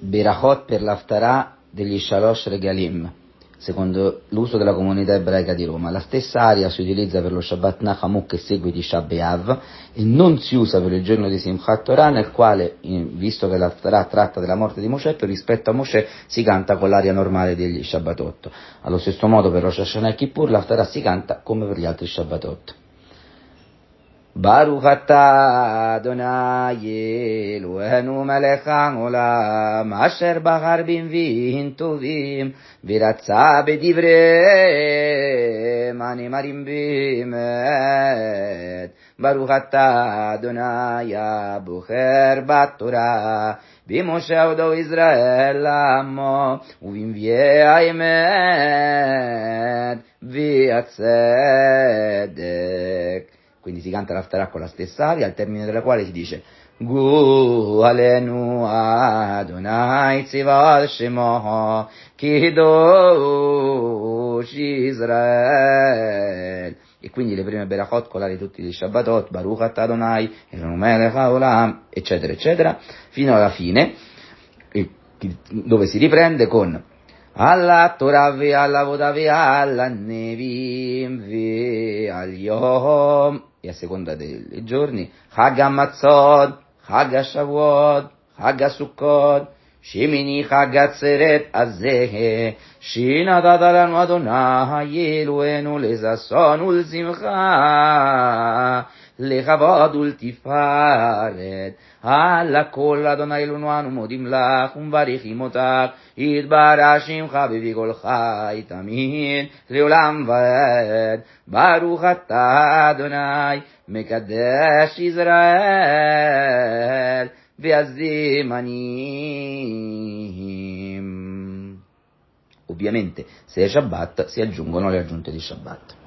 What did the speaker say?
Berachot per l'Haftarah degli Shalosh Regalim, secondo l'uso della comunità ebraica di Roma. La stessa aria si utilizza per lo Shabbat Nachamu che segue di Tisha B'Av e non si usa per il giorno di Simchat Torah, nel quale, visto che l'Haftarah tratta della morte di Mosè, per rispetto a Mosè si canta con l'aria normale degli Shabbatot. Allo stesso modo per Rosh Hashanah e Kippur l'Haftarah si canta come per gli altri Shabbatot. Baruch atah Adonai Eloheinu melech haolam asher bachar b'nviim tovim v'ratza b'divrei nemarim b'emet. Baruch atah Adonai abocher b'Torah b'Moshe odo Israel amo uv'nviei ha'emet v'hatzedek. Quindi si canta l'Haftarah con la stessa aria, al termine della quale si dice Gu alenu Adonai tzivat shemo kidosh Israel. E quindi le prime berachot con l'aria di tutti gli Shabbatot, Baruch atah Adonai, Eloheinu melech haolam, eccetera, eccetera, fino alla fine, dove si riprende con alla Torah ve alla Voda ve alla Nevim ve al Yom, e a seconda dei giorni, Chag HaMatzot, Chag HaShavuot, Chag HaSukkot, Shemini Chag Atzeret Azeh, Shinatata lanu Adonai Eloheinu lezason ulzimcha, לכבוד ולתפארת, על הכל אדוני אלוהינו אנו מודים לך ומבריחים אותך, יתברך שמך בקולך תמיד לעולם ועד. ברוך אתה אדוני מקדש ישראל והזמנים. Ovviamente se è Shabbat si aggiungono le aggiunte di Shabbat.